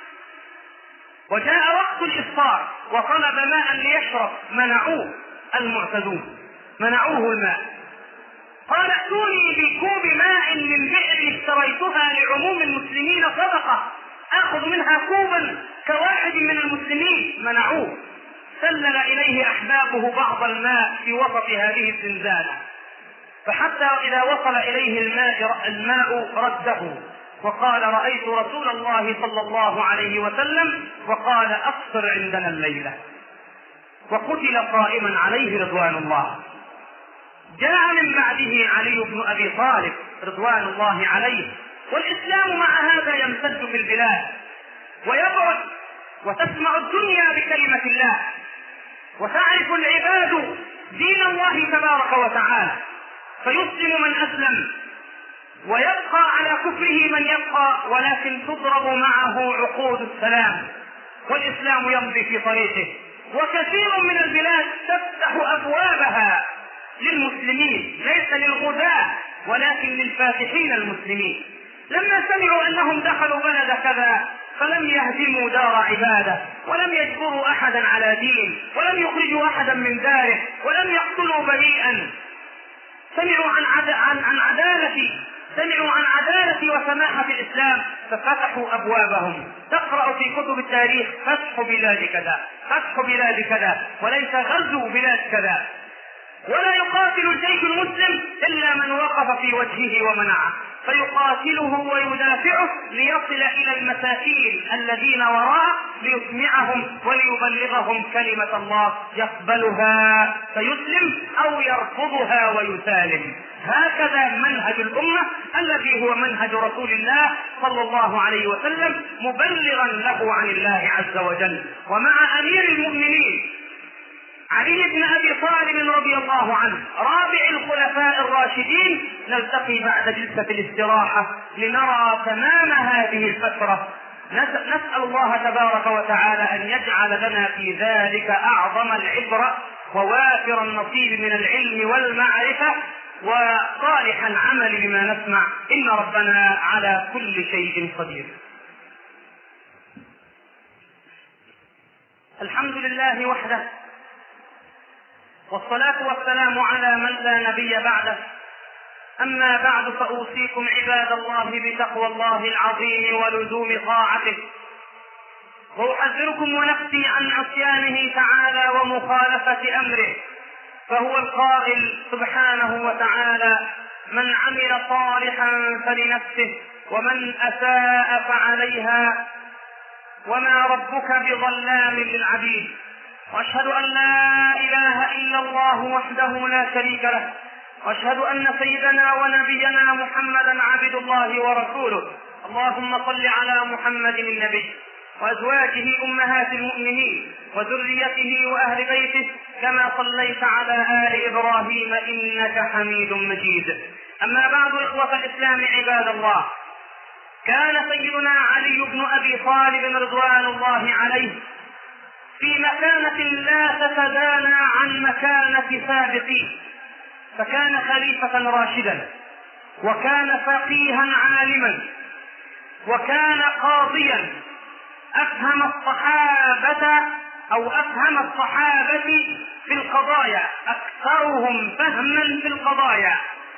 وجاء وقت الإفطار وطلب ماء ليشرب، منعوه المعتدون، منعوه الماء. قال ائتوني بكوب ماء من بئر اشتريتها لعموم المسلمين صدقة، آخذ منها كوبا كواحد من المسلمين، منعوه. سلل إليه أحبابه بعض الماء في وسط هذه الزنزانة، فحتى إذا وصل إليه الماء رده وقال رأيت رسول الله صلى الله عليه وسلم وقال أفطر عندنا الليلة، وقتل صائما عليه رضوان الله. جاء من بعده علي بن أبي طالب رضوان الله عليه، والإسلام مع هذا يمتد في البلاد ويبرد، وتسمع الدنيا بكلمة الله، وتعرف العباد دين الله تبارك وتعالى، فيسلم من أسلم ويبقى على كفره من يبقى، ولكن تضرب معه عقود السلام والإسلام يمضي في طريقه. وكثير من البلاد تفتح أبوابها للمسلمين، ليس للغداة ولكن للفاتحين المسلمين. لما سمعوا أنهم دخلوا بلد كذا فلم يهدموا دار عبادة، ولم يجبروا أحدا على دين، ولم يخرجوا أحدا من داره، ولم يقتلوا بريئا. سمعوا عن عدالة وسماحة الإسلام ففتحوا أبوابهم. تقرأ في كتب التاريخ فتح بلاد كذا، فتح بلاد كذا، وليس غزو بلاد كذا. ولا يقاتل الجيش المسلم إلا من وقف في وجهه ومنعه، فيقاتله ويدافعه ليصل إلى المساكين الذين وراءه ليسمعهم وليبلغهم كلمة الله، يقبلها فيسلم أو يرفضها ويسالم. هكذا منهج الأمة الذي هو منهج رسول الله صلى الله عليه وسلم، مبلغا له عن الله عز وجل. ومع أمير المؤمنين علي بن أبي طالب رضي الله عنه رابع الخلفاء الراشدين نلتقي بعد جلسة الاستراحة لنرى تمام هذه الفترة. نسأل الله تبارك وتعالى أن يجعل لنا في ذلك أعظم العبرة ووافر النصيب من العلم والمعرفة وصالح العمل بما نسمع، إن ربنا على كل شيء قدير. الحمد لله وحده، والصلاة والسلام على من لا نبي بعده. أما بعد، فأوصيكم عباد الله بتقوى الله العظيم ولزوم طاعته، وأحذركم ونفسي عن عصيانه تعالى ومخالفة أمره، فهو القائل سبحانه وتعالى: من عمل صالحا فلنفسه ومن أساء فعليها وما ربك بظلام للعبيد. وأشهد أن لا إله إلا الله وحده لا شريك له، وأشهد أن سيدنا ونبينا محمدا عبد الله ورسوله. اللهم صل على محمد النبي وأزواجه أمهات المؤمنين وذريته وأهل بيته كما صليت على آل إبراهيم إنك حميد مجيد. أما بعد، إخوة الإسلام عباد الله، كان سيدنا علي بن أبي طالب رضوان الله عليه في مكانة لا تتدانى عن مكانة سابقيه، فكان خليفة راشدا، وكان فقيها عالما، وكان قاضيا أفهم الصحابة في القضايا، أكثرهم فهما في القضايا،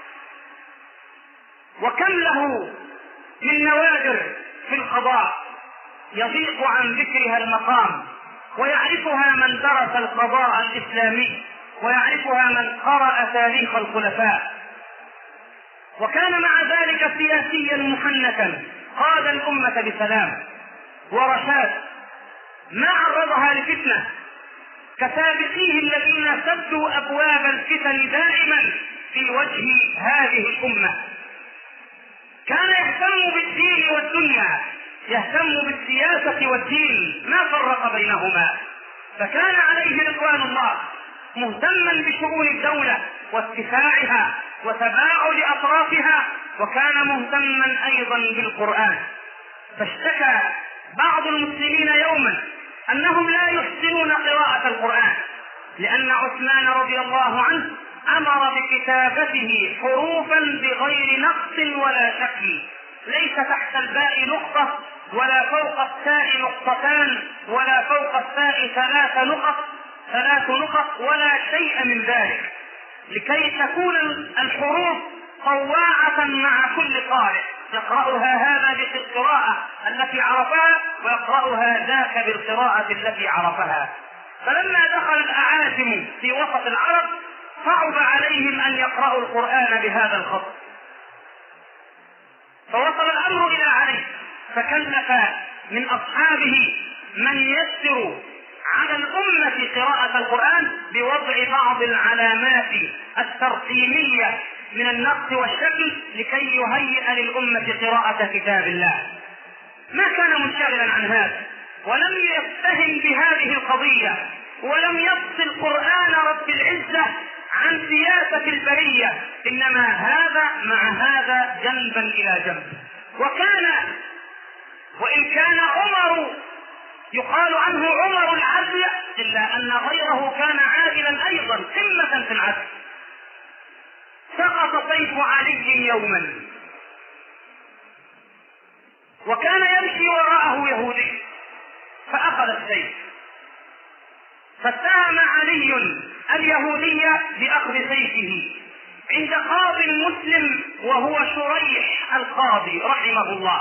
وكم له من نوادر في القضاء يضيق عن ذكرها المقام، ويعرفها من درس القضاء الإسلامي، ويعرفها من قرأ تاريخ الخلفاء. وكان مع ذلك سياسيا محنكا قاد الأمة بسلام ورشاد، ما عرضها لفتنة كسابقيه الذين سدوا أبواب الفتن دائما في وجه هذه الأمة. كان يهتم بالدين والدنيا، يهتم بالسياسة والدين، ما فرق بينهما، فكان عليه رضوان الله مهتما بشؤون الدولة واتساعها وتباعد أطرافها، وكان مهتما أيضا بالقرآن. فاشتكى بعض المسلمين يوما أنهم لا يحسنون قراءة القرآن، لأن عثمان رضي الله عنه أمر بكتابته حروفا بغير نقص ولا شكل، ليس تحت الباء نقطة، ولا فوق التاء نقطتان، ولا فوق التاء ثلاث نقط، ولا شيء من ذلك، لكي تكون الحروف طواعة مع كل قارئ، يقرأها هذا بالقراءة التي عرفها ويقرأها ذاك بالقراءة التي عرفها. فلما دخل الأعاجم في وسط العرب صعب عليهم أن يقرأوا القرآن بهذا الخط، فوصل الأمر إلى علي، فكلف من أصحابه من يسر على الأمة قراءة القرآن بوضع بعض العلامات الترقيمية من النقص والشكل لكي يهيئ للأمة قراءة كتاب الله. ما كان منشغلا عن هذا، ولم يفتهم بهذه القضية، ولم يفصل قرآن رب العزة عن سياسة البرية، إنما هذا مع هذا جنبا إلى جنب. وإن كان عمر يقال عنه عمر العدل، إلا أن غيره كان عادلا أيضا قمة في العدل. سقط سيف علي يوما، وكان يمشي وراءه يهودي، فأخذ السيف، فاتهم علي اليهودي بأخذ سيفه عند قاضي مسلم وهو شريح القاضي رحمه الله.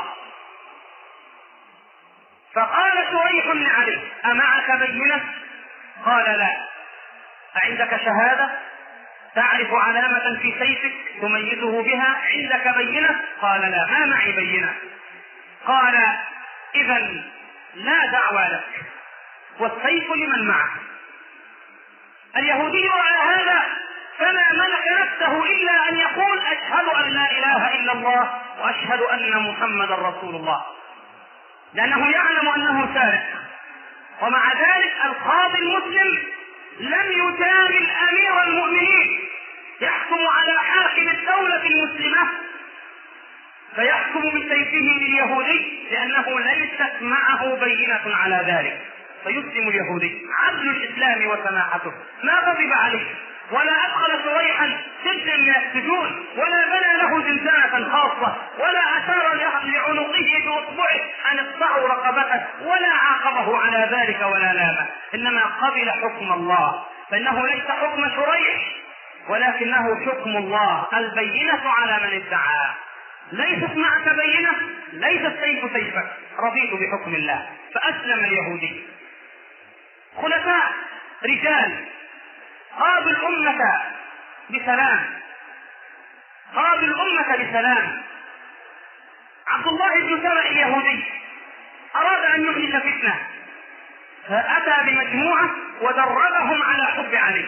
فقال شريح لعلي: أمعك بينة؟ قال: لا. أعندك شهادة؟ تعرف علامة في سيفك تميزه بها؟ عندك بينة؟ قال لا، ما معي بينة. قال إذا لا دعوى لك، والسيف لمن معه. اليهودي رأى هذا فما ملك نفسه إلا أن يقول أشهد أن لا إله إلا الله وأشهد أن محمدا رسول الله، لأنه يعلم أنه سارق. ومع ذلك القاضي المسلم لم يجامل أمير المؤمنين يحكم على حاكم الدولة المسلمة فيحكم بسيفه لليهودي لأنه ليست معه بينة على ذلك، فيسلم اليهودي. عدل الإسلام وسماحته، ما غضب عليه ولا أدخل شريحا سجنا من السجون ولا بنى له زنزانة خاصة ولا أشار لعنقه بإصبعه أن اقطعوا رقبته ولا عاقبه على ذلك ولا لامه، إنما قبل حكم الله، فإنه ليس حكم شريح ولكنه حكم الله. البينة على من ادعى، ليست معك بينة، ليس السيف سيفك، رضيت بحكم الله. فأسلم اليهودي. خلفاء رجال قادوا الأمة بسلام، قادوا الأمة بسلام. عبد الله بن سبأ اليهودي أراد أن يحدث فتنة، فأتى بمجموعة ودربهم على حب علي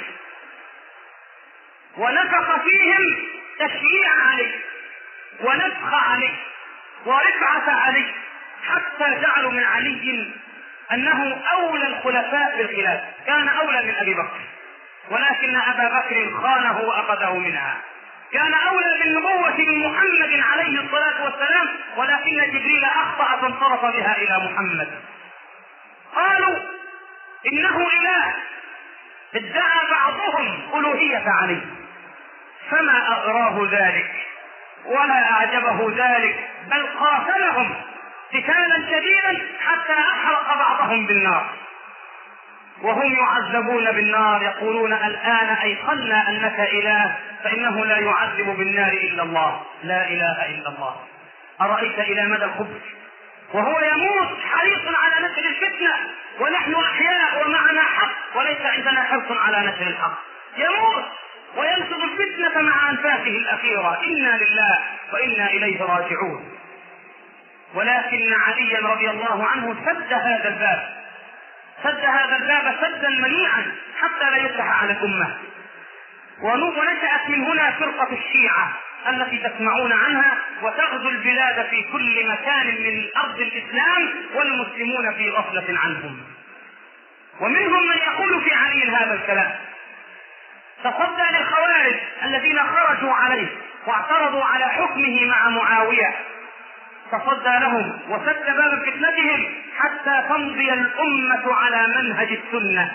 ونفخ فيهم تشييع علي ونفخ علي ورفعة علي، حتى جعلوا من علي أنه أولى الخلفاء بالخلافة، كان أولى من أبي بكر، ولكن أبا بكر خانه وأخذه منها. كان أولى بالنبوة من محمد عليه الصلاة والسلام، ولكن جبريل أخطأ فانصرف بها إلى محمد. قالوا إنه إله، ادعى بعضهم ألوهية عليه، فما أغراه ذلك ولا أعجبه ذلك، بل قاتلهم قتالا شديدا حتى أحرق بعضهم بالنار، وهم يعذبون بالنار يقولون الآن أيقنا أنك إله، فإنه لا يعذب بالنار إلا الله، لا إله إلا الله. أرأيت إلى مدى الخبث؟ وهو يموت حريص على نشر الفتنة، ونحن أحياء ومعنا حق وليس عندنا حرص على نشر الحق. يموت وينشر الفتنة مع أنفاسه الأخيرة، إنا لله وإنا إليه راجعون. ولكن عليا رضي الله عنه سد هذا الباب، سد هذا الباب سدا منيعا حتى لا يفتح على الأمة. ونشأت من هنا فرقة الشيعة التي تسمعون عنها وتغزو البلاد في كل مكان من أرض الإسلام، والمسلمون في غفلة عنهم. ومنهم من يقول في علي هذا الكلام، تصدى للخوارج الذين خرجوا عليه واعترضوا على حكمه مع معاوية، تصدى لهم وسد باب فتنتهم حتى تمضي الأمة على منهج السنة،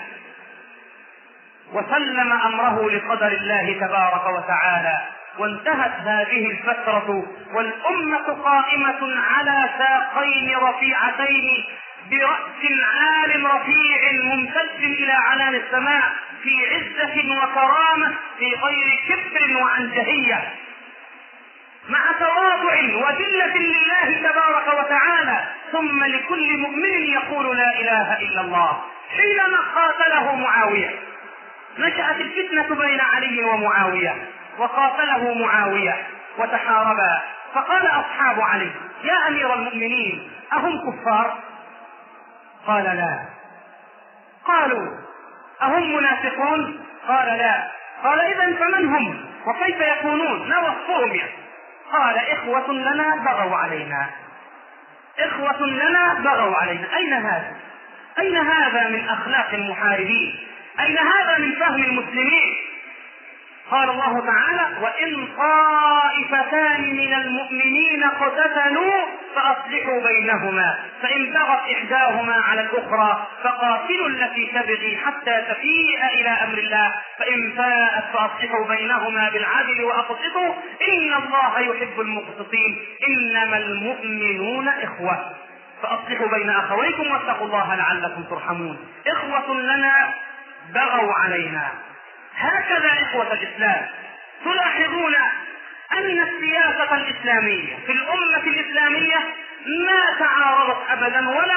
وسلم أمره لقدر الله تبارك وتعالى، وانتهت هذه الفترة والأمة قائمة على ساقين رفيعتين برأس عال رفيع ممتد إلى عنان السماء، في عزة وكرامة، في غير كبر وعنجهية، مع تواضع وذلة لله تبارك وتعالى، ثم لكل مؤمن يقول لا إله إلا الله. حينما قاتله معاوية نشأت الفتنة بين علي ومعاوية، وقاتله معاوية وتحاربا، فقال أصحاب علي يا أمير المؤمنين أهم كفار؟ قال لا. قالوا أهم منافقون؟ قال لا. قال إذن فمن هم وكيف يكونون؟ نوصفهم يعني. قال إخوة لنا بغوا علينا، إخوة لنا بغوا علينا. أين هذا؟ أين هذا من أخلاق المحاربين؟ أين هذا من فهم المسلمين؟ قال الله تعالى وإن طائفتان من المؤمنين اقتتلوا فأصلحوا بينهما، فإن بغت إحداهما على الأخرى فقاتلوا التي تبغي حتى تفيء إلى أمر الله، فإن فاءت فأصلحوا بينهما بالعدل وأقسطوا إن الله يحب المقسطين، إنما المؤمنون إخوة فأصلحوا بين أخويكم واتقوا الله لعلكم ترحمون. إخوة لنا بغوا علينا. هكذا إخوة الإسلام تلاحظون أن السياسة الإسلامية في الأمة الإسلامية ما تعارضت أبدا ولا تعطلت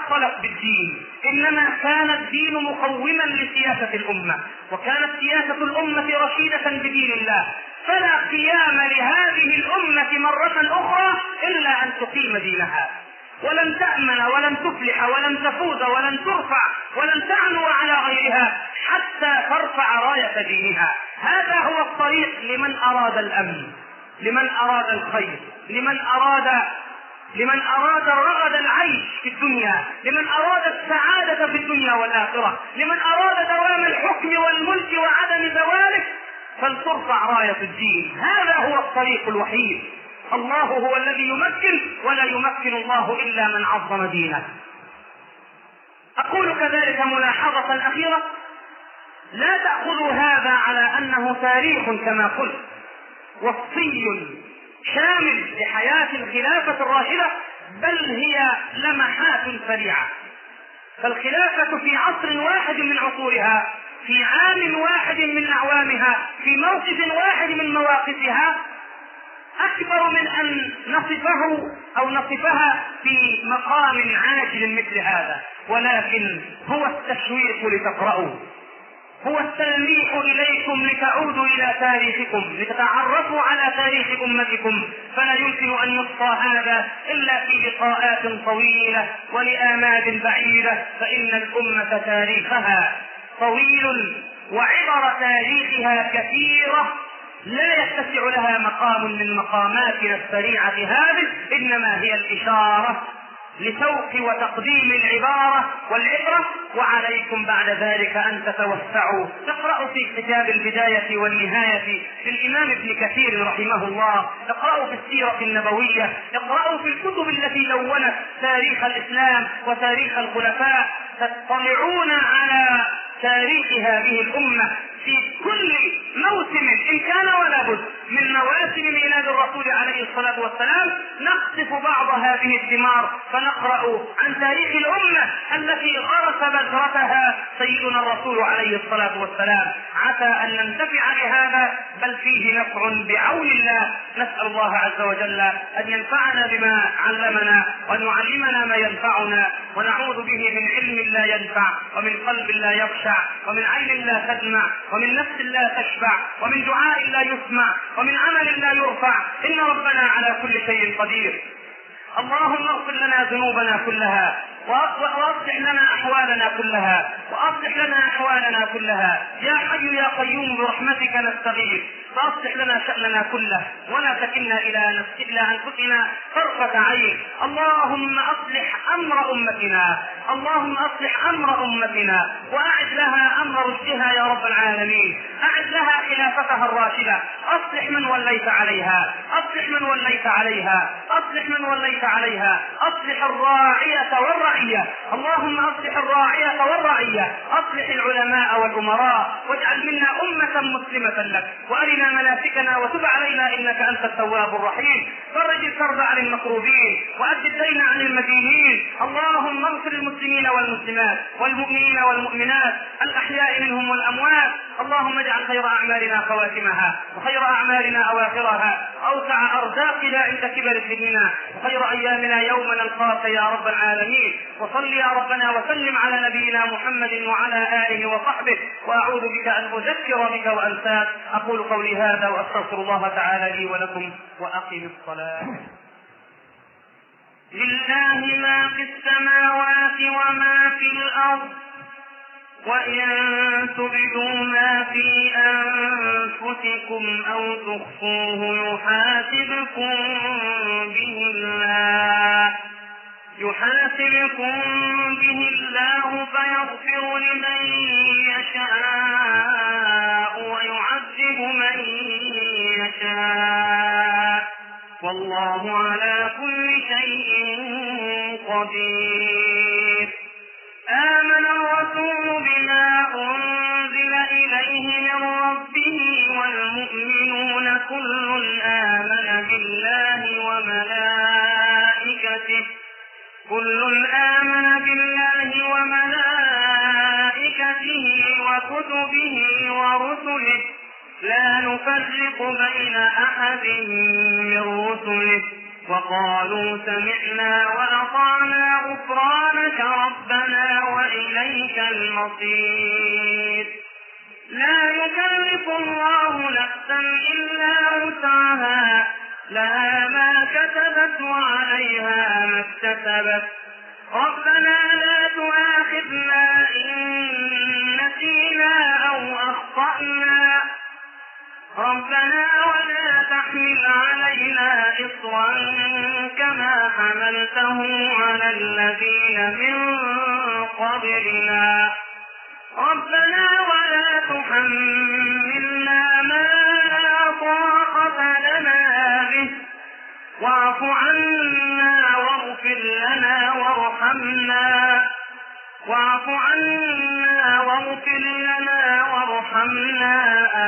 حصلت بالدين، إنما كان الدين مقوما لسياسة الأمة، وكانت سياسة الأمة رشيدة بدين الله، فلا قيام لهذه الأمة مرة أخرى إلا أن تقيم دينها، ولن تأمن ولن تفلح ولن تفوز ولن ترفع ولن تعلو على غيرها حتى ترفع راية دينها. هذا هو الطريق لمن أراد الأمن، لمن أراد الخير، لمن أراد رغد العيش في الدنيا، لمن أراد السعادة في الدنيا والآخرة، لمن أراد دوام الحكم والملك وعدم زواله، فلترفع راية الدين. هذا هو الطريق الوحيد. الله هو الذي يمكن، ولا يمكن الله إلا من عظم دينه. أقول كذلك ملاحظة أخيرة: لا تأخذوا هذا على أنه تاريخ كما قلت وصي شامل لحياة الخلافة الراشدة، بل هي لمحات سريعة. فالخلافة في عصر واحد من عصورها، في عام واحد من أعوامها، في موقف واحد من مواقفها، أكبر من أن نصفه أو نصفها في مقام عاجل مثل هذا، ولكن هو التشويق لتقرأوا، هو التلميح إليكم لتعودوا إلى تاريخكم، لتتعرفوا على تاريخ أمتكم. فلا يمكن أن يحصى هذا إلا في لقاءات طويلة ولآمال بعيدة، فإن الأمة تاريخها طويل وعبر تاريخها كثيرة، لا يتسع لها مقام من مقاماتنا السريعة هذه، إنما هي الإشارة لسوق وتقديم العبارة والعبرة. وعليكم بعد ذلك أن تتوسعوا، اقرأوا في كتاب البداية والنهاية للإمام ابن كثير رحمه الله، اقرأوا في السيرة النبوية، اقرأوا في الكتب التي دونت تاريخ الإسلام وتاريخ الخلفاء، تطلعون على تاريخ هذه الأمة في كل موسم إن كان ولا بد من مواسم ميلاد الرسول عليه الصلاة والسلام نقصف بعض هذه الثمار، فنقرأ عن تاريخ الأمة التي غرس بذرتها سيدنا الرسول عليه الصلاة والسلام. عسى أن ننتفع بهذا، بل فيه نفع بعون الله. نسأل الله عز وجل أن ينفعنا بما علمنا، وأن يعلمنا ما ينفعنا، ونعوذ به من علم لا ينفع، ومن قلب لا يخشع، ومن عين لا تدمع، ومن نفس لا تشبع، ومن دعاء لا يسمع، ومن عمل لا يرفع. إن ربنا على كل شيء قدير. اللهم اغفر لنا ذنوبنا كلها، واصلح لنا احوالنا كلها، واصلح لنا احوالنا كلها. يا حي يا قيوم برحمتك نستغيث، فاصلح لنا شأننا كله، ولا تكلنا الى انفسنا طرفة عين. اللهم اصلح امر امتنا، اللهم اصلح امر امتنا، واعد لها امر رشدها يا رب العالمين، اعد لها خلافتها الراشدة. اصلح من وليت عليها، اصلح من وليت عليها، اصلح من وليت عليها، اصلح الراعية والرعية. اللهم اصلح الراعية والرعية، اصلح العلماء والامراء، واجعل منا امة مسلمة لك، وارنا مناسكنا، وتب علينا انك انت التواب الرحيم. فرج الكرب عن المكروبين، وأد الدين عن المدينين. اللهم اغفر المسلمين والمسلمات والمؤمنين والمؤمنات الأحياء منهم والأموات. اللهم اجعل خير أعمالنا خواتمها، وخير أعمالنا أواخرها، أوسع أرزاقنا عند كبر سننا، وخير أيامنا يوم نلقاك يا رب العالمين. وصل يا ربنا وسلم على نبينا محمد وعلى آله وصحبه، وأعوذ بك أن أذكر بك وأنساك. أقول قولي هذا وأستغفر الله تعالى لي ولكم، وأقم الصلاة. لله ما في السماوات وما في الأرض، وإن تبدوا ما في أنفسكم أو تخفوه يحاسبكم به الله فيغفر لمن يشاء ويعذب من يشاء، والله على كل شيء قدير. آمن الرسول بما أنزل إليه من ربه والمؤمنون كل آمن بالله وملائكته وكتبه ورسله لا نفرق بين أحد من رسله وقالوا سمعنا وأطعنا غفرانك ربنا وإليك المصير. لا يكلف الله نفسا إلا وسعها، لها ما كسبت وعليها ما اكتسبت. ربنا لا تؤاخذنا إن نسينا أو أخطأنا، ربنا ولا تحمل علينا إصرا كما حملته على الذين من قبلنا، ربنا ولا تحملنا ما لا طاقة لنا به، واعف عنا واغفر لنا وارحمنا